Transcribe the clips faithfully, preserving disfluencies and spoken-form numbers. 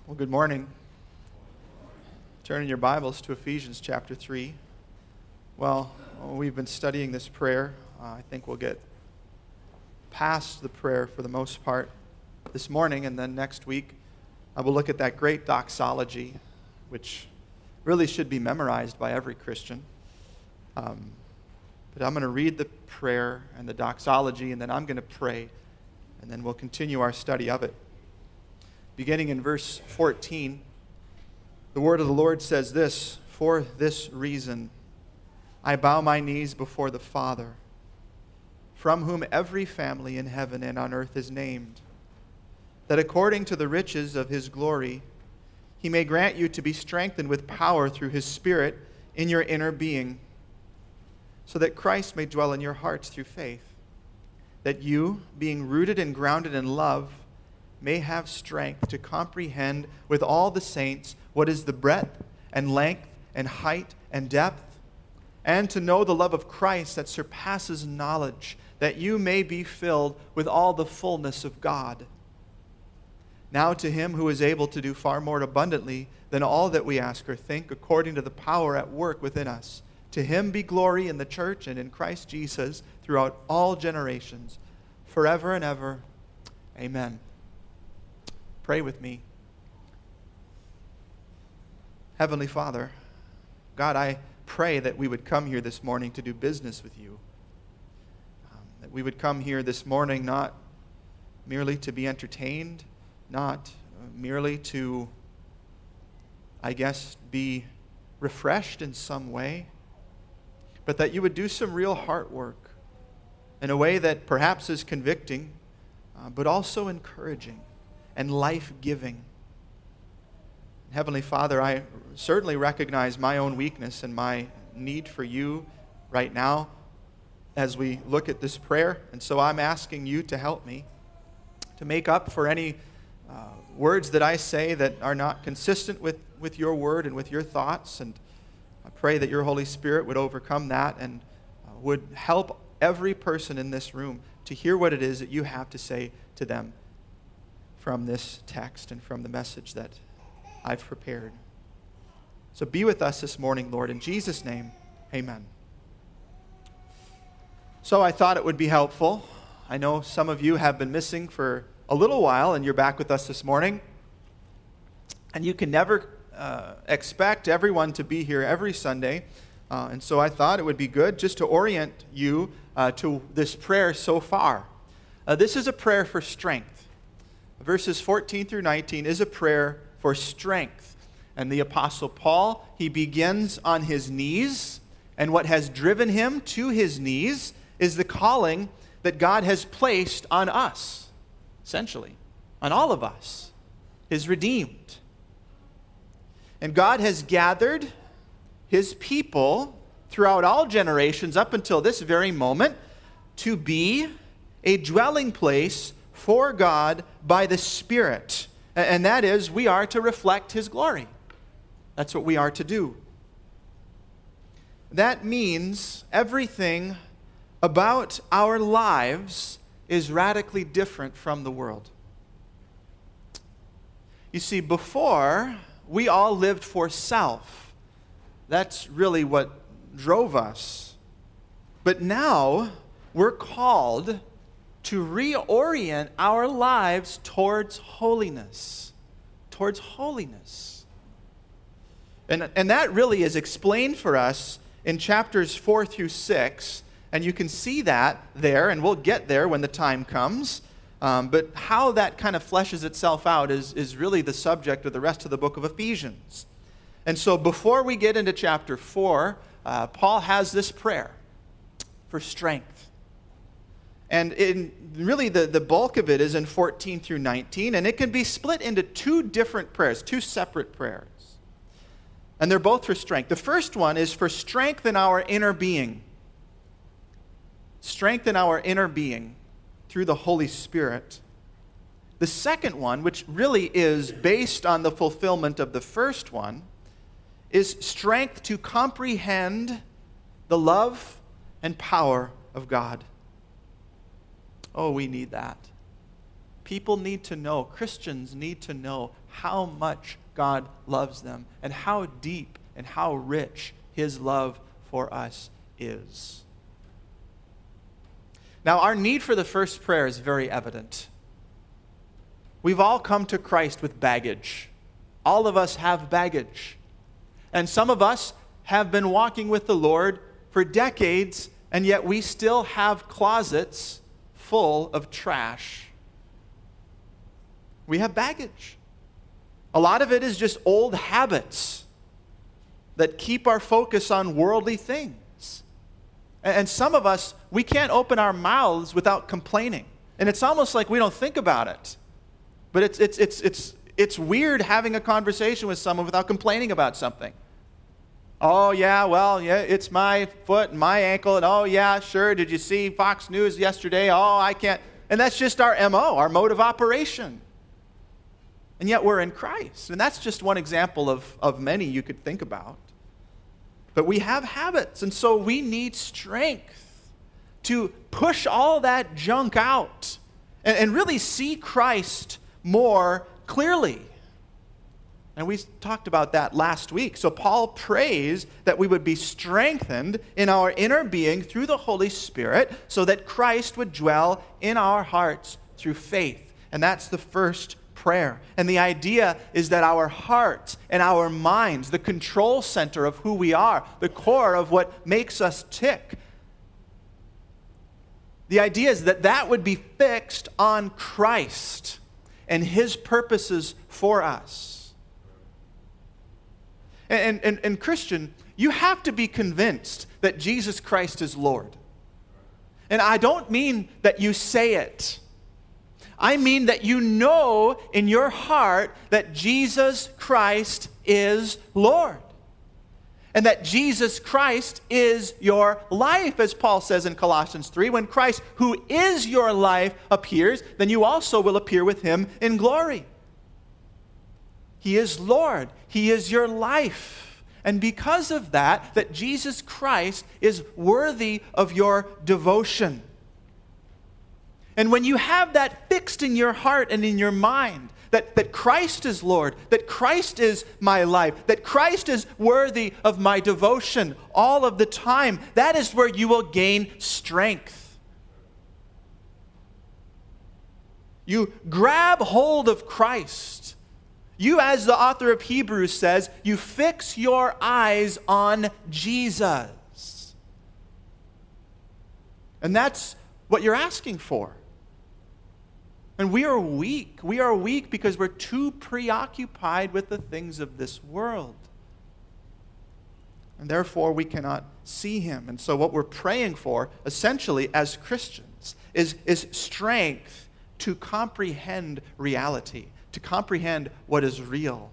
Well, good morning. Turn in your Bibles to Ephesians chapter three. Well, we've been studying this prayer. Uh, I think we'll get past the prayer for the most part this morning, and then next week I will look at that great doxology, which really should be memorized by every Christian. Um, but I'm going to read the prayer and the doxology, and then I'm going to pray, and then we'll continue our study of it. Beginning in verse fourteen, the word of the Lord says this: "For this reason I bow my knees before the Father, from whom every family in heaven and on earth is named, that according to the riches of his glory he may grant you to be strengthened with power through his Spirit in your inner being, so that Christ may dwell in your hearts through faith, that you, being rooted and grounded in love, may have strength to comprehend with all the saints what is the breadth and length and height and depth, and to know the love of Christ that surpasses knowledge, that you may be filled with all the fullness of God. Now to him who is able to do far more abundantly than all that we ask or think, according to the power at work within us, to him be glory in the church and in Christ Jesus throughout all generations, forever and ever. Amen." Pray with me. Heavenly Father, God, I pray that we would come here this morning to do business with you. Um, that we would come here this morning not merely to be entertained, not merely to, I guess, be refreshed in some way, but that you would do some real heart work in a way that perhaps is convicting, uh, but also encouraging and life-giving. Heavenly Father, I certainly recognize my own weakness and my need for you right now as we look at this prayer, and so I'm asking you to help me to make up for any uh, words that I say that are not consistent with, with your word and with your thoughts, and I pray that your Holy Spirit would overcome that and uh, would help every person in this room to hear what it is that you have to say to them from this text and from the message that I've prepared. So be with us this morning, Lord. In Jesus' name, amen. So I thought it would be helpful. I know some of you have been missing for a little while, and you're back with us this morning. And you can never uh, expect everyone to be here every Sunday. Uh, and so I thought it would be good just to orient you uh, to this prayer so far. Uh, this is a prayer for strength. Verses fourteen through nineteen is a prayer for strength. And the Apostle Paul, he begins on his knees, and what has driven him to his knees is the calling that God has placed on us, essentially, on all of us, his redeemed. And God has gathered his people throughout all generations up until this very moment to be a dwelling place for God by the Spirit. And that is, we are to reflect his glory. That's what we are to do. That means everything about our lives is radically different from the world. You see, before, we all lived for self. That's really what drove us. But now, we're called to reorient our lives towards holiness. Towards holiness. And, and that really is explained for us in chapters four through six. And you can see that there, and we'll get there when the time comes. Um, but how that kind of fleshes itself out is, is really the subject of the rest of the book of Ephesians. And so before we get into chapter four, uh, Paul has this prayer for strength. And in really the, the bulk of it is in fourteen through nineteen, and it can be split into two different prayers, two separate prayers. And they're both for strength. The first one is for strength in our inner being. Strength in our inner being through the Holy Spirit. The second one, which really is based on the fulfillment of the first one, is strength to comprehend the love and power of God. Oh, we need that. People need to know, Christians need to know how much God loves them and how deep and how rich his love for us is. Now, our need for the first prayer is very evident. We've all come to Christ with baggage. All of us have baggage. And some of us have been walking with the Lord for decades, and yet we still have closets full of trash. We have baggage. A lot of it is just old habits that keep our focus on worldly things. And some of us, we can't open our mouths without complaining. And it's almost like we don't think about it. But it's it's it's it's it's weird having a conversation with someone without complaining about something. Oh, yeah, well, yeah, it's my foot and my ankle. And oh, yeah, sure, did you see Fox News yesterday? Oh, I can't. And that's just our M O, our mode of operation. And yet we're in Christ. And that's just one example of, of many you could think about. But we have habits, and so we need strength to push all that junk out and, and really see Christ more clearly. And we talked about that last week. So Paul prays that we would be strengthened in our inner being through the Holy Spirit so that Christ would dwell in our hearts through faith. And that's the first prayer. And the idea is that our hearts and our minds, the control center of who we are, the core of what makes us tick, the idea is that that would be fixed on Christ and his purposes for us. And, and, and Christian, you have to be convinced that Jesus Christ is Lord. And I don't mean that you say it. I mean that you know in your heart that Jesus Christ is Lord. And that Jesus Christ is your life, as Paul says in Colossians three. When Christ, who is your life, appears, then you also will appear with him in glory. He is Lord. He is your life. And because of that, that Jesus Christ is worthy of your devotion. And when you have that fixed in your heart and in your mind, that, that Christ is Lord, that Christ is my life, that Christ is worthy of my devotion all of the time, that is where you will gain strength. You grab hold of Christ. You, as the author of Hebrews says, you fix your eyes on Jesus. And that's what you're asking for. And we are weak. We are weak because we're too preoccupied with the things of this world. And therefore, we cannot see him. And so what we're praying for, essentially, as Christians, is, is strength to comprehend reality, to comprehend what is real,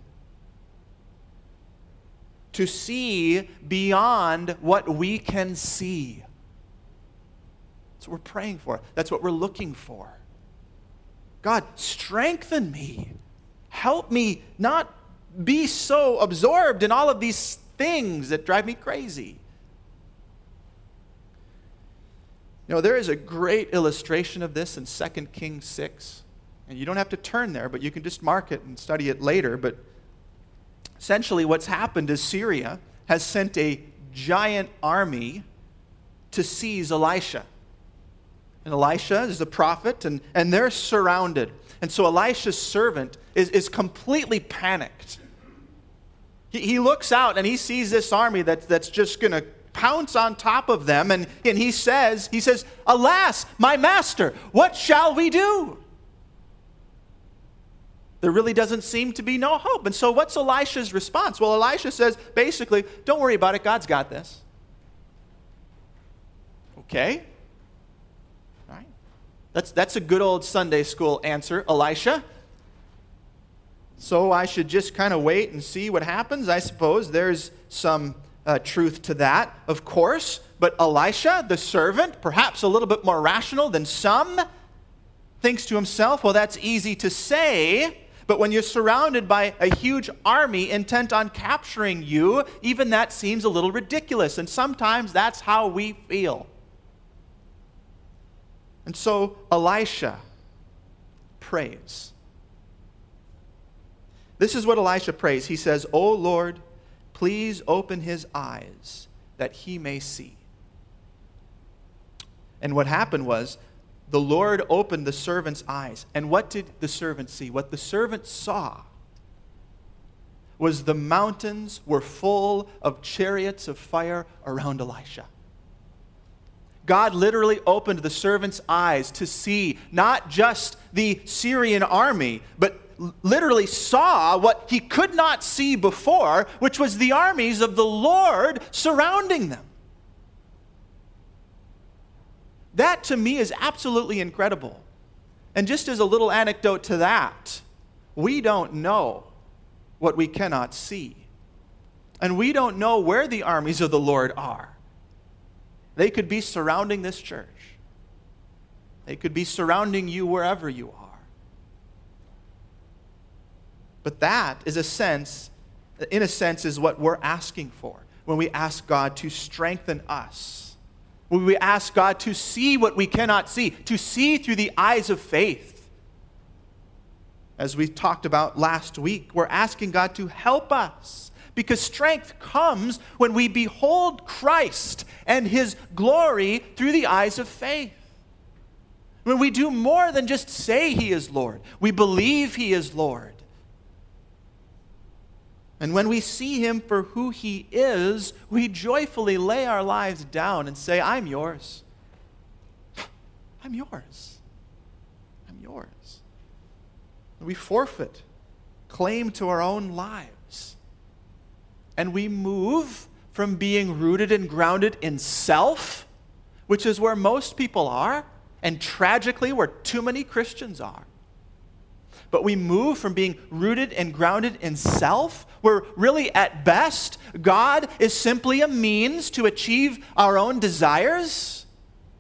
to see beyond what we can see. That's what we're praying for. That's what we're looking for. God, strengthen me. Help me not be so absorbed in all of these things that drive me crazy. You know, there is a great illustration of this in Second Kings six. And you don't have to turn there, but you can just mark it and study it later. But essentially what's happened is Syria has sent a giant army to seize Elisha. And Elisha is the prophet, and, and they're surrounded. And so Elisha's servant is, is completely panicked. He, he looks out and he sees this army that, that's just going to pounce on top of them. And, and he says, he says, "Alas, my master, what shall we do?" There really doesn't seem to be no hope. And so what's Elisha's response? Well, Elisha says, basically, don't worry about it. God's got this. Okay. All right. That's, that's a good old Sunday school answer, Elisha. So I should just kind of wait and see what happens. I suppose there's some uh, truth to that, of course. But Elisha, the servant, perhaps a little bit more rational than some, thinks to himself, well, that's easy to say. But when you're surrounded by a huge army intent on capturing you, even that seems a little ridiculous. And sometimes that's how we feel. And so Elisha prays. This is what Elisha prays. He says, "O Lord, please open his eyes that he may see." And what happened was, the Lord opened the servant's eyes. And what did the servant see? What the servant saw was the mountains were full of chariots of fire around Elisha. God literally opened the servant's eyes to see not just the Syrian army, but literally saw what he could not see before, which was the armies of the Lord surrounding them. That to me is absolutely incredible. And just as a little anecdote to that, we don't know what we cannot see. And we don't know where the armies of the Lord are. They could be surrounding this church. They could be surrounding you wherever you are. But that is a sense, in a sense, is what we're asking for when we ask God to strengthen us. When we ask God to see what we cannot see, to see through the eyes of faith. As we talked about last week, we're asking God to help us, because strength comes when we behold Christ and his glory through the eyes of faith. When we do more than just say he is Lord, we believe he is Lord. And when we see him for who he is, we joyfully lay our lives down and say, "I'm yours. I'm yours. I'm yours." We forfeit claim to our own lives. And we move from being rooted and grounded in self, which is where most people are, and tragically where too many Christians are. But we move from being rooted and grounded in self, where really at best, God is simply a means to achieve our own desires,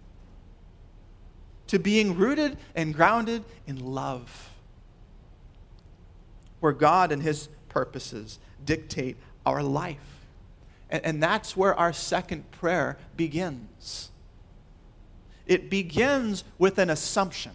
to being rooted and grounded in love, where God and his purposes dictate our life. And, and that's where our second prayer begins. It begins with an assumption.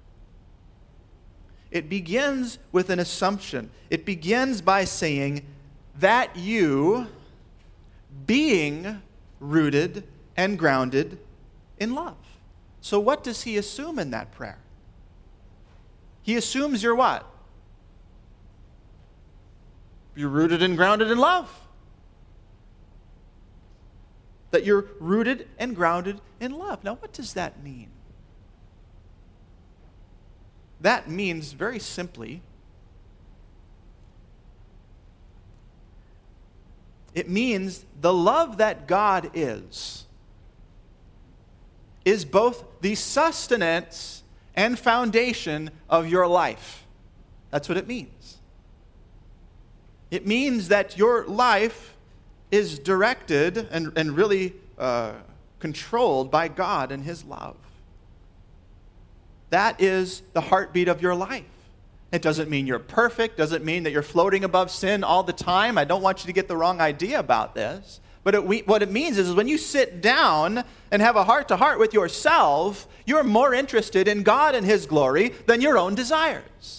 It begins with an assumption. It begins by saying that you, being rooted and grounded in love. So what does he assume in that prayer? He assumes you're what? You're rooted and grounded in love. That you're rooted and grounded in love. Now, what does that mean? That means, very simply, it means the love that God is, is both the sustenance and foundation of your life. That's what it means. It means that your life is directed and, and really uh, controlled by God and his love. That is the heartbeat of your life. It doesn't mean you're perfect, doesn't mean that you're floating above sin all the time. I don't want you to get the wrong idea about this. But it, we, what it means is, is when you sit down and have a heart-to-heart with yourself, you're more interested in God and his glory than your own desires.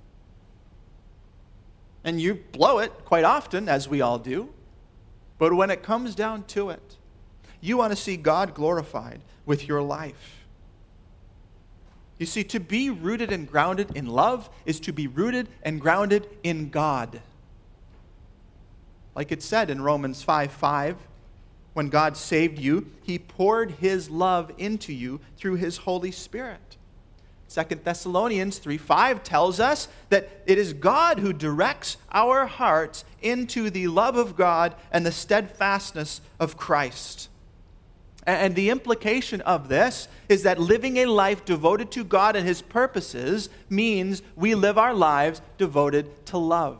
And you blow it quite often, as we all do. But when it comes down to it, you want to see God glorified with your life. You see, to be rooted and grounded in love is to be rooted and grounded in God. Like it said in Romans five five, when God saved you, he poured his love into you through his Holy Spirit. Second Thessalonians three five tells us that it is God who directs our hearts into the love of God and the steadfastness of Christ. And the implication of this is that living a life devoted to God and his purposes means we live our lives devoted to love.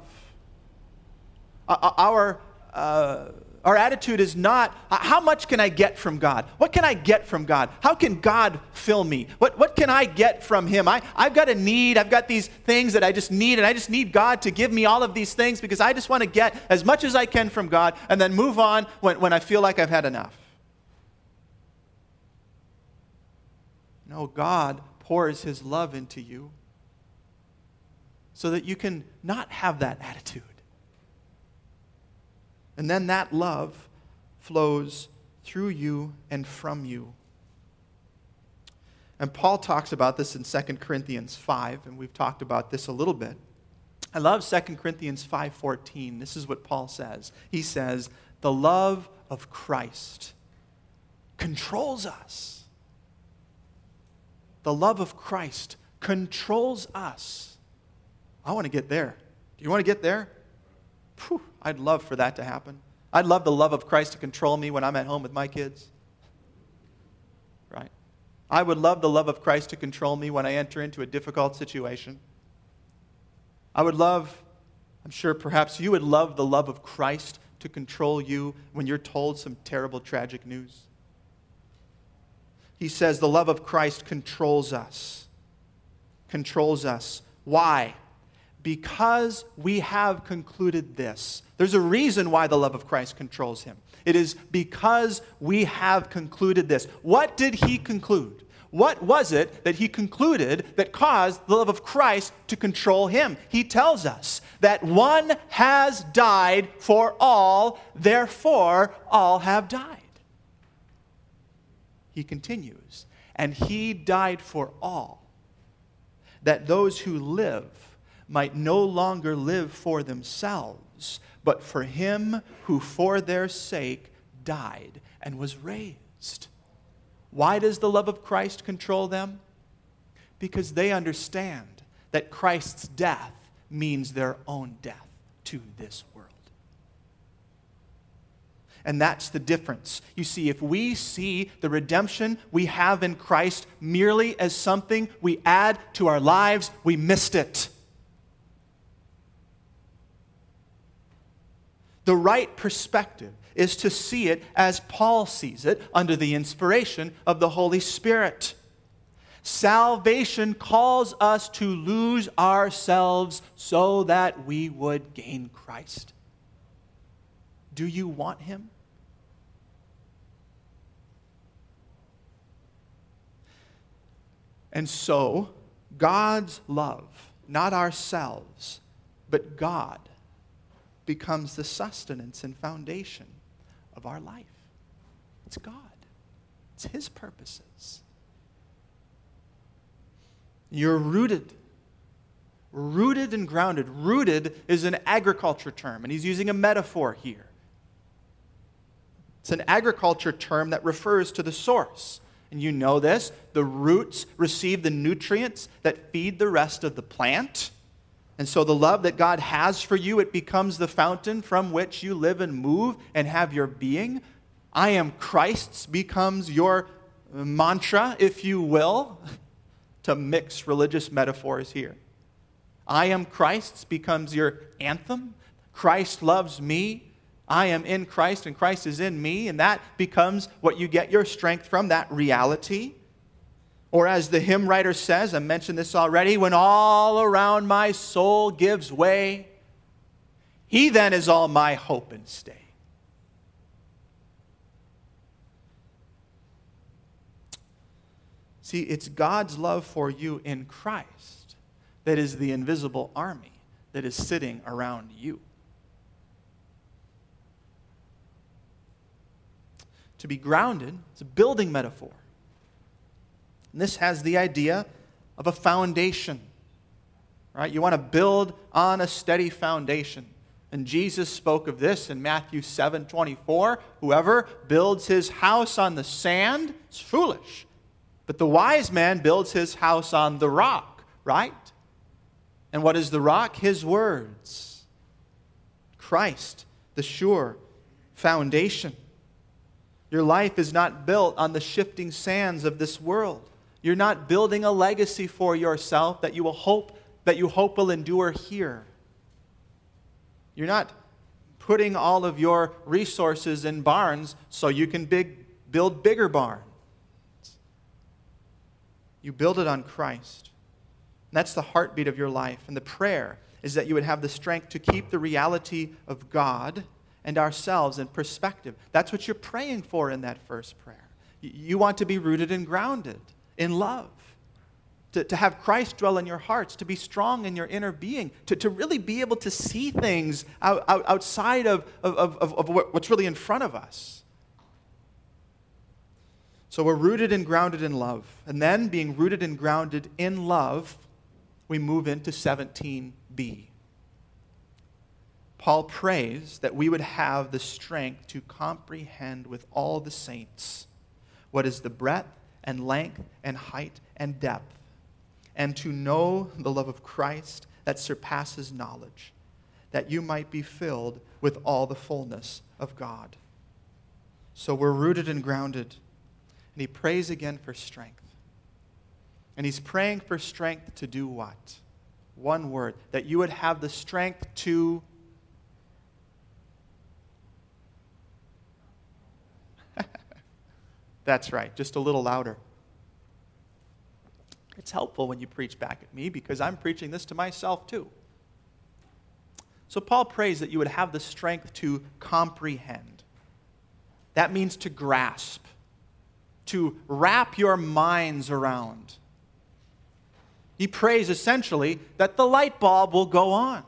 Our uh, Our attitude is not, how much can I get from God? What can I get from God? How can God fill me? What, what can I get from him? I, I've got a need. I've got these things that I just need, and I just need God to give me all of these things because I just want to get as much as I can from God and then move on when, when I feel like I've had enough. No, God pours his love into you. so that you can not have that attitude. And then that love flows through you and from you. And Paul talks about this in Second Corinthians five, and we've talked about this a little bit. I love Second Corinthians five fourteen. This is what Paul says. He says, the love of Christ controls us. The love of Christ controls us. I want to get there. Do you want to get there? Whew, I'd love for that to happen. I'd love the love of Christ to control me when I'm at home with my kids. Right? I would love the love of Christ to control me when I enter into a difficult situation. I would love, I'm sure perhaps you would love the love of Christ to control you when you're told some terrible, tragic news. He says the love of Christ controls us. Controls us. Why? Because we have concluded this. There's a reason why the love of Christ controls him. It is because we have concluded this. What did he conclude? What was it that he concluded that caused the love of Christ to control him? He tells us that one has died for all, therefore all have died. He continues, and he died for all, that those who live might no longer live for themselves, but for him who for their sake died and was raised. Why does the love of Christ control them? Because they understand that Christ's death means their own death to this world. And that's the difference. You see, if we see the redemption we have in Christ merely as something we add to our lives, we missed it. The right perspective is to see it as Paul sees it under the inspiration of the Holy Spirit. Salvation calls us to lose ourselves so that we would gain Christ. Do you want him? And so, God's love, not ourselves, but God, becomes the sustenance and foundation of our life. It's God. It's his purposes. You're rooted. Rooted and grounded. Rooted is an agriculture term, and he's using a metaphor here. It's an agriculture term that refers to the source. And you know this. The roots receive the nutrients that feed the rest of the plant. And so the love that God has for you, it becomes the fountain from which you live and move and have your being. I am Christ's becomes your mantra, if you will, to mix religious metaphors here. I am Christ's becomes your anthem. Christ loves me. I am in Christ and Christ is in me. And that becomes what you get your strength from, that reality. Or as the hymn writer says, I mentioned this already, when all around my soul gives way, he then is all my hope and stay. See, it's God's love for you in Christ that is the invisible army that is sitting around you. To be grounded is a building metaphor. And this has the idea of a foundation, right? You want to build on a steady foundation. And Jesus spoke of this in Matthew seven twenty-four. Whoever builds his house on the sand is foolish. But the wise man builds his house on the rock, right? And what is the rock? His words. Christ, the sure foundation. Your life is not built on the shifting sands of this world. You're not building a legacy for yourself that you will hope that you hope will endure here. You're not putting all of your resources in barns so you can big, build bigger barns. You build it on Christ. And that's the heartbeat of your life. And the prayer is that you would have the strength to keep the reality of God and ourselves in perspective. That's what you're praying for in that first prayer. You want to be rooted and grounded in love. to, to have Christ dwell in your hearts, to be strong in your inner being, to, to really be able to see things out, out, outside of, of, of, of what's really in front of us. So we're rooted and grounded in love. And then, being rooted and grounded in love, we move into seventeen b. Paul prays that we would have the strength to comprehend with all the saints what is the breadth and length and height and depth, and to know the love of Christ that surpasses knowledge, that you might be filled with all the fullness of God. So we're rooted and grounded. And he prays again for strength. And he's praying for strength to do what? One word. That you would have the strength to... That's right, just a little louder. It's helpful when you preach back at me because I'm preaching this to myself too. So Paul prays that you would have the strength to comprehend. That means to grasp, to wrap your minds around. He prays essentially that the light bulb will go on.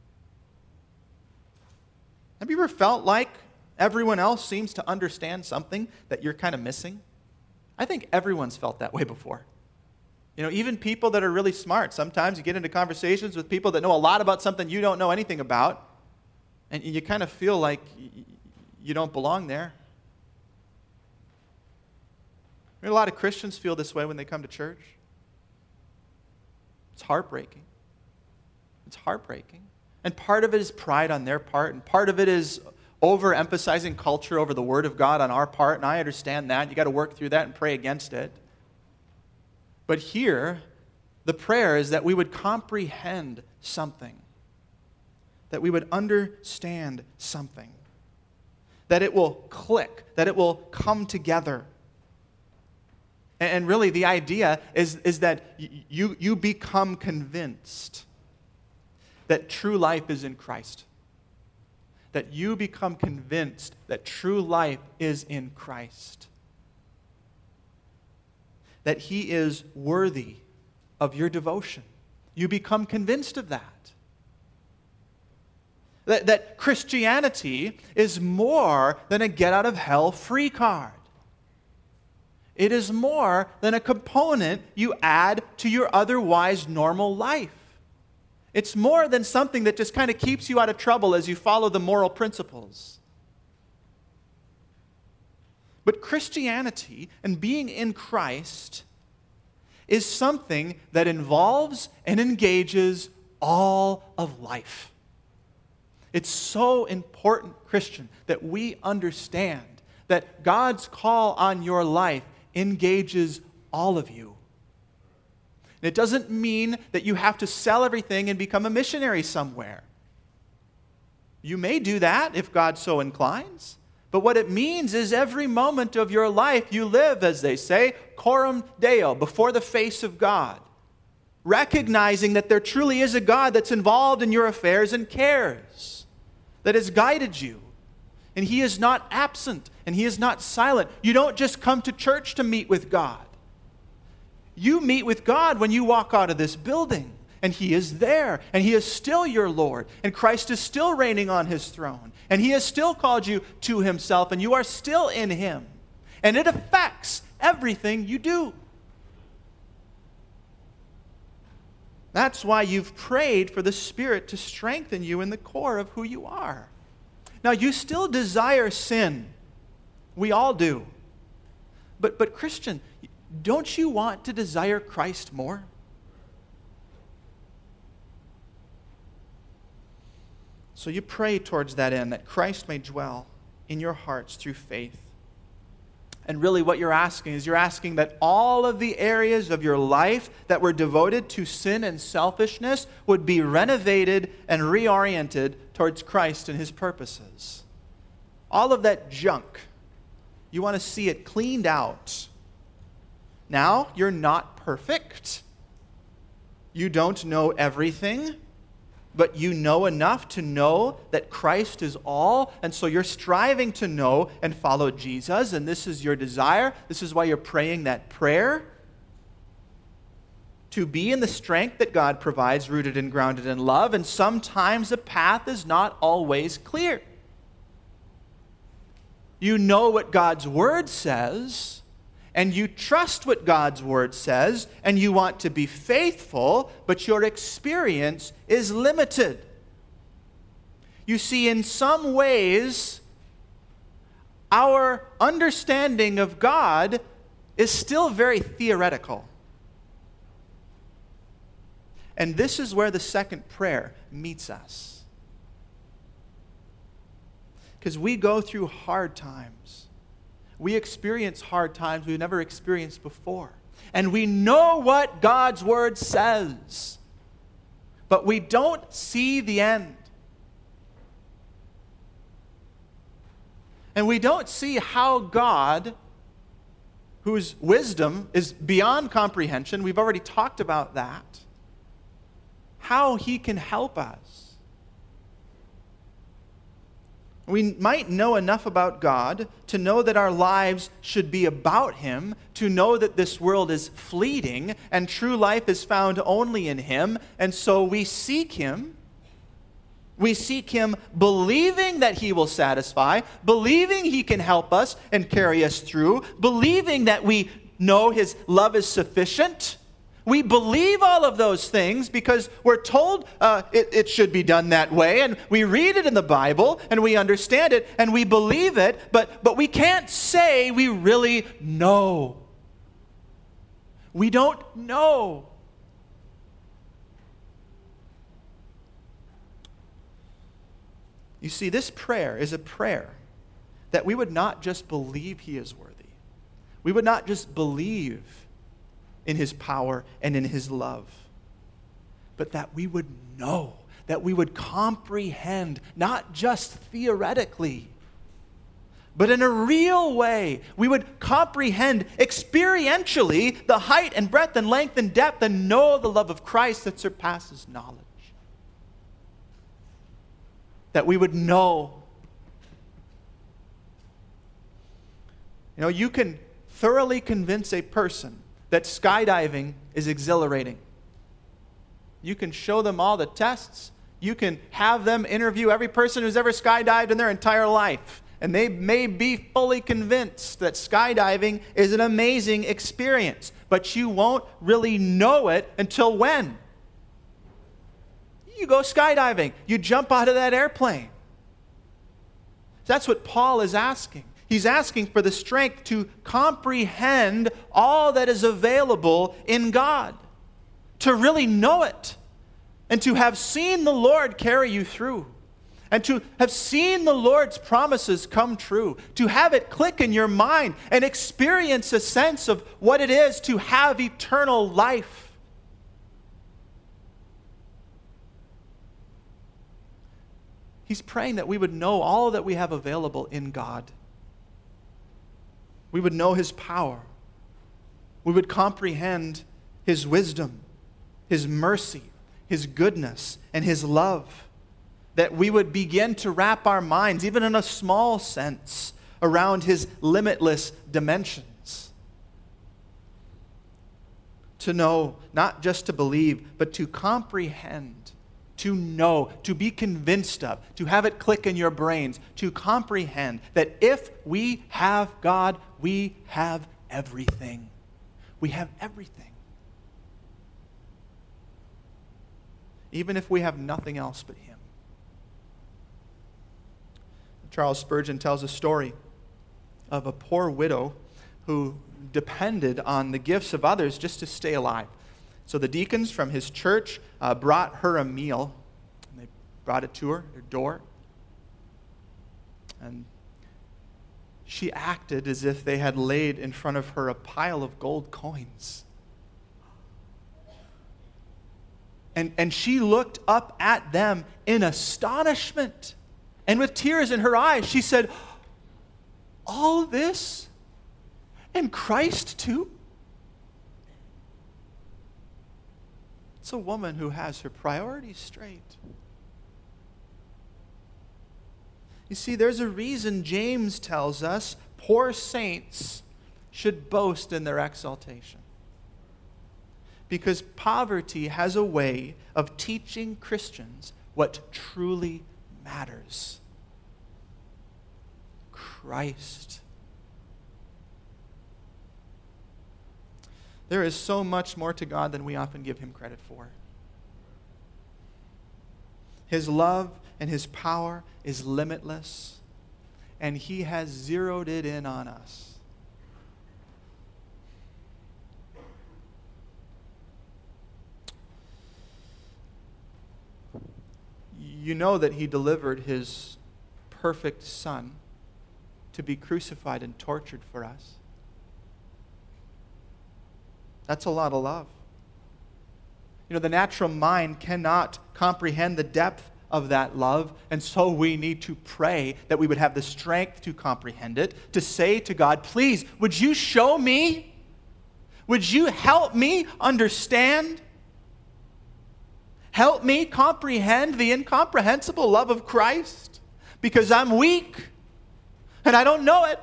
Have you ever felt like everyone else seems to understand something that you're kind of missing? I think everyone's felt that way before. You know, even people that are really smart, sometimes you get into conversations with people that know a lot about something you don't know anything about, and you kind of feel like you don't belong there. I mean, a lot of Christians feel this way when they come to church. It's heartbreaking. It's heartbreaking. And part of it is pride on their part, and part of it is overemphasizing culture over the Word of God on our part, and I understand that. You've got to work through that and pray against it. But here, the prayer is that we would comprehend something, that we would understand something, that it will click, that it will come together. And really, the idea is, is that you, you become convinced that true life is in Christ. That you become convinced that true life is in Christ. That He is worthy of your devotion. You become convinced of that. That, that Christianity is more than a get-out-of-hell-free card. It is more than a component you add to your otherwise normal life. It's more than something that just kind of keeps you out of trouble as you follow the moral principles. But Christianity and being in Christ is something that involves and engages all of life. It's so important, Christian, that we understand that God's call on your life engages all of you. And it doesn't mean that you have to sell everything and become a missionary somewhere. You may do that if God so inclines. But what it means is every moment of your life you live, as they say, coram Deo, before the face of God. Recognizing that there truly is a God that's involved in your affairs and cares. That has guided you. And He is not absent, and He is not silent. You don't just come to church to meet with God. You meet with God when you walk out of this building, and He is there, and He is still your Lord, and Christ is still reigning on His throne, and He has still called you to Himself, and you are still in Him. And it affects everything you do. That's why you've prayed for the Spirit to strengthen you in the core of who you are. Now, you still desire sin. We all do. But, but Christian, don't you want to desire Christ more? So you pray towards that end, that Christ may dwell in your hearts through faith. And really what you're asking is you're asking that all of the areas of your life that were devoted to sin and selfishness would be renovated and reoriented towards Christ and His purposes. All of that junk, you want to see it cleaned out. Now, you're not perfect. You don't know everything. But you know enough to know that Christ is all, and so you're striving to know and follow Jesus, and this is your desire. This is why you're praying that prayer. to be in the strength that God provides, rooted and grounded in love, and sometimes the path is not always clear. You know what God's Word says, and you trust what God's Word says, and you want to be faithful, but your experience is limited. You see, in some ways, our understanding of God is still very theoretical. And this is where the second prayer meets us. Because we go through hard times. We experience hard times we've never experienced before. And we know what God's Word says. But we don't see the end. And we don't see how God, whose wisdom is beyond comprehension, we've already talked about that, how He can help us. We might know enough about God to know that our lives should be about Him, to know that this world is fleeting and true life is found only in Him, and so we seek Him. We seek Him believing that He will satisfy, believing He can help us and carry us through, believing that we know His love is sufficient. We believe all of those things because we're told uh, it, it should be done that way, and we read it in the Bible, and we understand it, and we believe it, but, but we can't say we really know. We don't know. You see, this prayer is a prayer that we would not just believe He is worthy. We would not just believe in His power and in His love, but that we would know, that we would comprehend, not just theoretically, but in a real way. We would comprehend experientially the height and breadth and length and depth and know the love of Christ that surpasses knowledge. That we would know. You know, you can thoroughly convince a person that skydiving is exhilarating. You can show them all the tests. You can have them interview every person who's ever skydived in their entire life. And they may be fully convinced that skydiving is an amazing experience. But you won't really know it until when? You go skydiving. You jump out of that airplane. That's what Paul is asking. He's asking for the strength to comprehend all that is available in God, to really know it, and to have seen the Lord carry you through, and to have seen the Lord's promises come true, to have it click in your mind and experience a sense of what it is to have eternal life. He's praying that we would know all that we have available in God. We would know His power. We would comprehend His wisdom, His mercy, His goodness, and His love. That we would begin to wrap our minds, even in a small sense, around His limitless dimensions. To know, not just to believe, but to comprehend. To know, to be convinced of, to have it click in your brains, to comprehend that if we have God, we have everything. We have everything. Even if we have nothing else but Him. Charles Spurgeon tells a story of a poor widow who depended on the gifts of others just to stay alive. So the deacons from his church uh, brought her a meal. And they brought it to her, her door. And she acted as if they had laid in front of her a pile of gold coins. And, and she looked up at them in astonishment. And with tears in her eyes, she said, "All this? And Christ too?" It's a woman who has her priorities straight. You see, there's a reason James tells us poor saints should boast in their exaltation. Because poverty has a way of teaching Christians what truly matters. Christ. There is so much more to God than we often give him credit for. His love and his power is limitless, and he has zeroed it in on us. You know that he delivered his perfect Son to be crucified and tortured for us. That's a lot of love. You know, the natural mind cannot comprehend the depth of that love, and so we need to pray that we would have the strength to comprehend it, to say to God, please, would you show me? Would you help me understand? Help me comprehend the incomprehensible love of Christ, because I'm weak and I don't know it.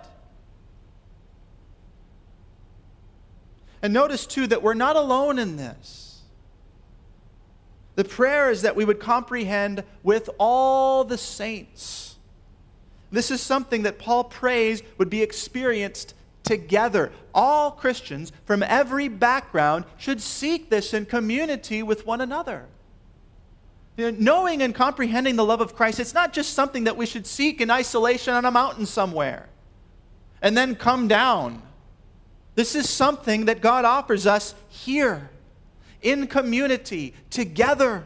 And notice too that we're not alone in this. The prayer is that we would comprehend with all the saints. This is something that Paul prays would be experienced together. All Christians from every background should seek this in community with one another. You know, knowing and comprehending the love of Christ, it's not just something that we should seek in isolation on a mountain somewhere and then come down. This is something that God offers us here, in community, together,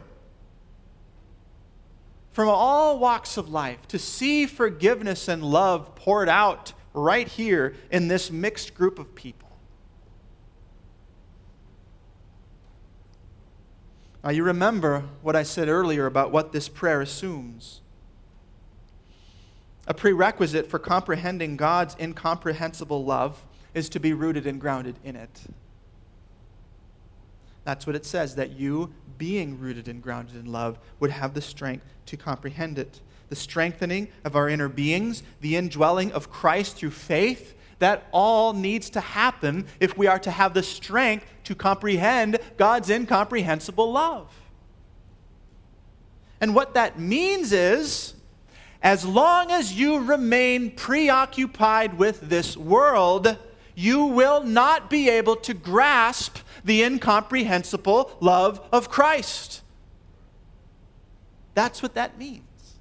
from all walks of life, to see forgiveness and love poured out right here in this mixed group of people. Now, you remember what I said earlier about what this prayer assumes. A prerequisite for comprehending God's incomprehensible love is to be rooted and grounded in it. That's what it says, that you, being rooted and grounded in love, would have the strength to comprehend it. The strengthening of our inner beings, the indwelling of Christ through faith, that all needs to happen if we are to have the strength to comprehend God's incomprehensible love. And what that means is, as long as you remain preoccupied with this world, you will not be able to grasp the incomprehensible love of Christ. That's what that means.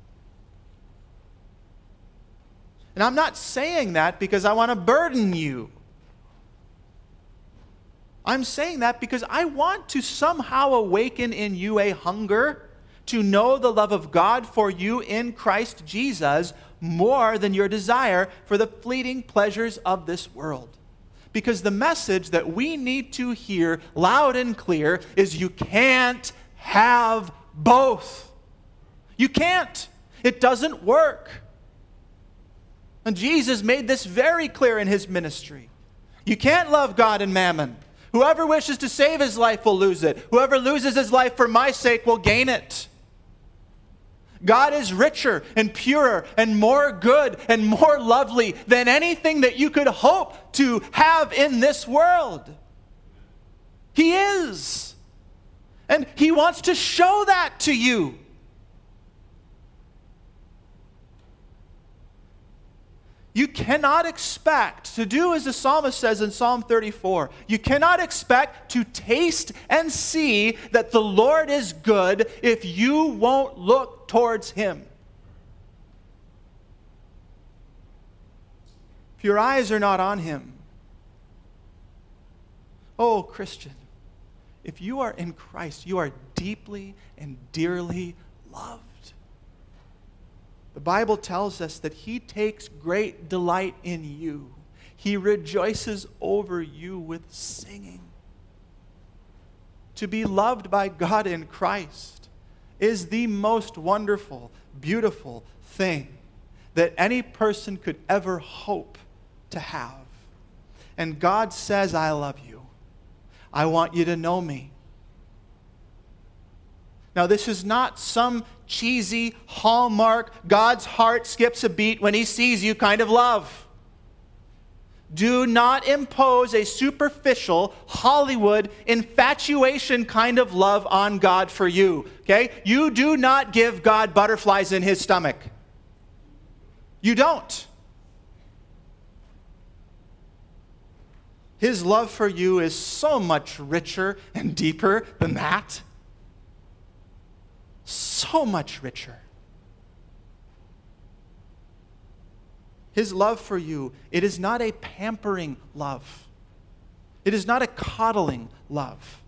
And I'm not saying that because I want to burden you. I'm saying that because I want to somehow awaken in you a hunger to know the love of God for you in Christ Jesus more than your desire for the fleeting pleasures of this world. Because the message that we need to hear loud and clear is you can't have both. You can't. It doesn't work. And Jesus made this very clear in his ministry. You can't love God and mammon. Whoever wishes to save his life will lose it. Whoever loses his life for my sake will gain it. God is richer and purer and more good and more lovely than anything that you could hope to have in this world. He is. And he wants to show that to you. You cannot expect to do as the psalmist says in Psalm thirty-four. You cannot expect to taste and see that the Lord is good if you won't look towards him. If your eyes are not on him, oh Christian, if you are in Christ, you are deeply and dearly loved. The Bible tells us that he takes great delight in you. He rejoices over you with singing. To be loved by God in Christ is the most wonderful, beautiful thing that any person could ever hope to have. And God says, I love you. I want you to know me. Now, this is not some cheesy, hallmark, God's heart skips a beat when he sees you kind of love. Do not impose a superficial, Hollywood, infatuation kind of love on God for you. Okay? You do not give God butterflies in his stomach. You don't. His love for you is so much richer and deeper than that. So much richer. His love for you, it is not a pampering love. It is not a coddling love.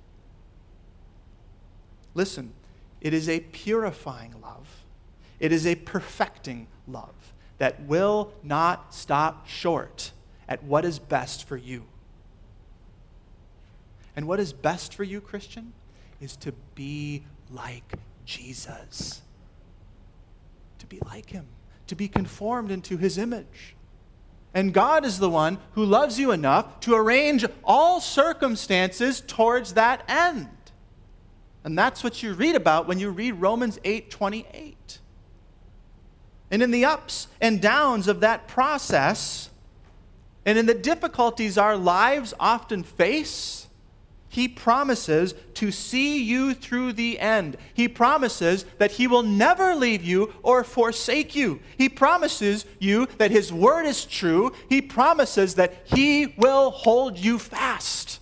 Listen, it is a purifying love. It is a perfecting love that will not stop short at what is best for you. And what is best for you, Christian, is to be like Jesus. To be like him. To be conformed into his image. And God is the one who loves you enough to arrange all circumstances towards that end. And that's what you read about when you read Romans eight twenty-eight. And in the ups and downs of that process, and in the difficulties our lives often face, he promises to see you through the end. He promises that he will never leave you or forsake you. He promises you that his word is true. He promises that he will hold you fast.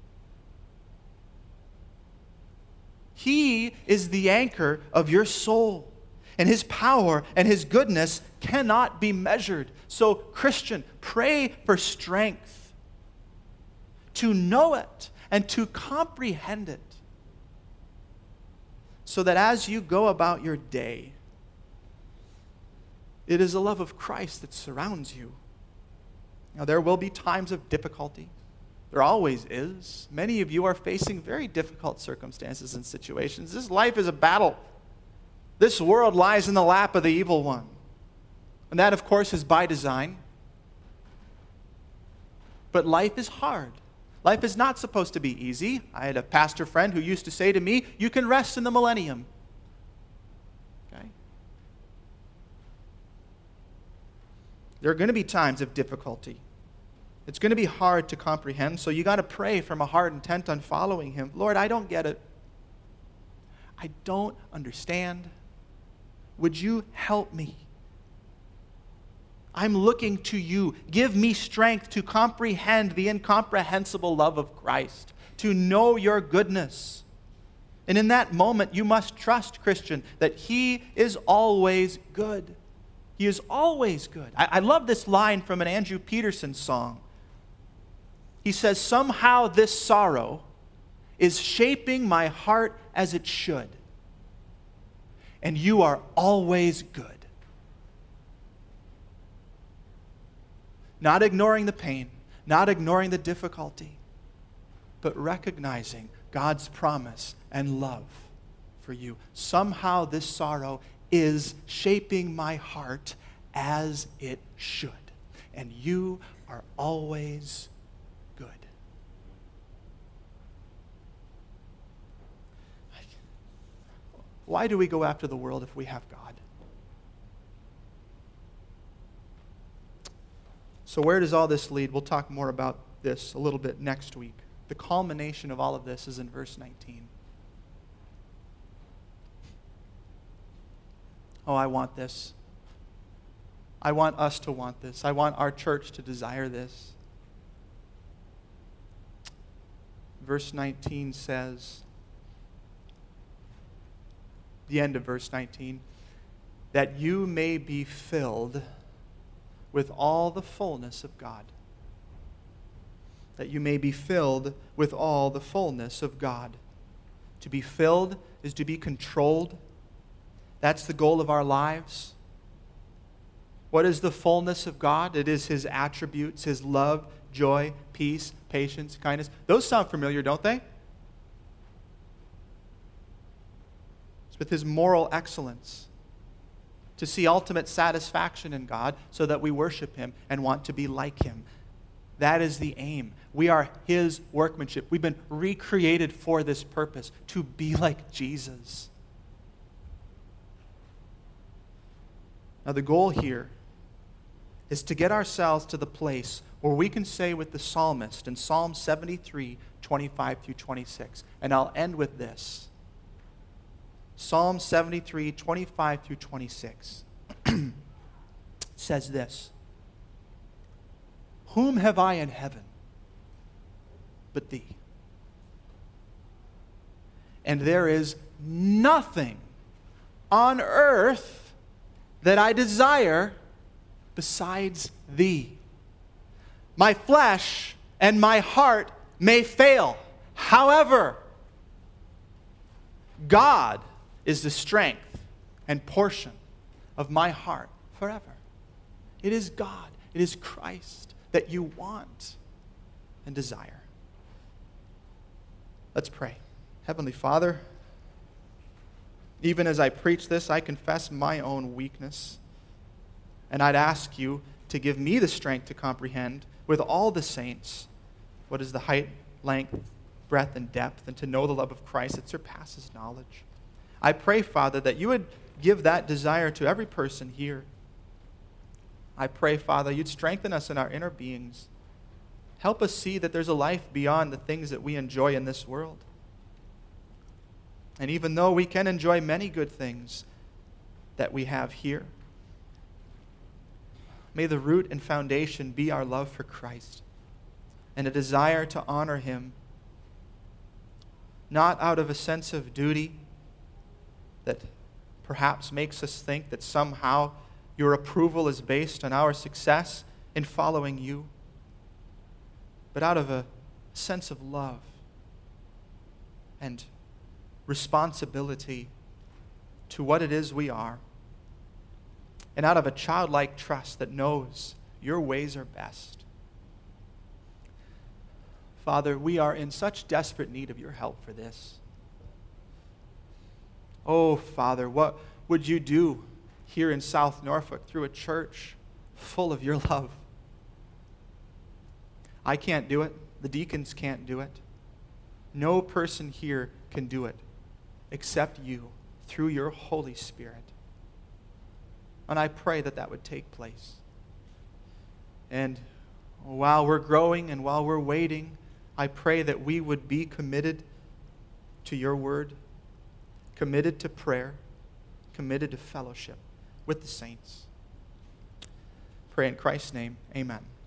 He is the anchor of your soul, and his power and his goodness cannot be measured. So, Christian, pray for strength to know it and to comprehend it, so that as you go about your day, it is the love of Christ that surrounds you. Now, there will be times of difficulty. There always is. Many of you are facing very difficult circumstances and situations. This life is a battle. This world lies in the lap of the evil one. And that, of course, is by design. But life is hard. Life is not supposed to be easy. I had a pastor friend who used to say to me, you can rest in the millennium. Okay? There are going to be times of difficulty. It's going to be hard to comprehend, so you got to pray from a heart intent on following him. Lord, I don't get it. I don't understand. Would you help me? I'm looking to you. Give me strength to comprehend the incomprehensible love of Christ, to know your goodness. And in that moment, you must trust, Christian, that he is always good. He is always good. I, I love this line from an Andrew Peterson song. He says, somehow this sorrow is shaping my heart as it should. And you are always good. Not ignoring the pain, not ignoring the difficulty, but recognizing God's promise and love for you. Somehow this sorrow is shaping my heart as it should. And you are always good. Why do we go after the world if we have God? So where does all this lead? We'll talk more about this a little bit next week. The culmination of all of this is in verse nineteen. Oh, I want this. I want us to want this. I want our church to desire this. Verse nineteen says, the end of verse nineteen, that you may be filled with all the fullness of God. That you may be filled with all the fullness of God. To be filled is to be controlled. That's the goal of our lives. What is the fullness of God? It is his attributes, his love, joy, peace, patience, kindness. Those sound familiar, don't they? It's with his moral excellence. To see ultimate satisfaction in God so that we worship him and want to be like him. That is the aim. We are his workmanship. We've been recreated for this purpose, to be like Jesus. Now the goal here is to get ourselves to the place where we can say with the psalmist in Psalm seventy-three, twenty-five through twenty-six, and I'll end with this. Psalm seventy-three, twenty-five through twenty-six says this: Whom have I in heaven but thee? And there is nothing on earth that I desire besides thee. My flesh and my heart may fail. However, God is the strength and portion of my heart forever. It is God, it is Christ that you want and desire. Let's pray. Heavenly Father, even as I preach this, I confess my own weakness. And I'd ask you to give me the strength to comprehend with all the saints what is the height, length, breadth, and depth, and to know the love of Christ that surpasses knowledge. I pray, Father, that you would give that desire to every person here. I pray, Father, you'd strengthen us in our inner beings. Help us see that there's a life beyond the things that we enjoy in this world. And even though we can enjoy many good things that we have here, may the root and foundation be our love for Christ and a desire to honor him, not out of a sense of duty that perhaps makes us think that somehow your approval is based on our success in following you, but out of a sense of love and responsibility to what it is we are, and out of a childlike trust that knows your ways are best. Father, we are in such desperate need of your help for this. Oh, Father, what would you do here in South Norfolk through a church full of your love? I can't do it. The deacons can't do it. No person here can do it except you through your Holy Spirit. And I pray that that would take place. And while we're growing and while we're waiting, I pray that we would be committed to your word, committed to prayer, committed to fellowship with the saints. Pray in Christ's name, amen.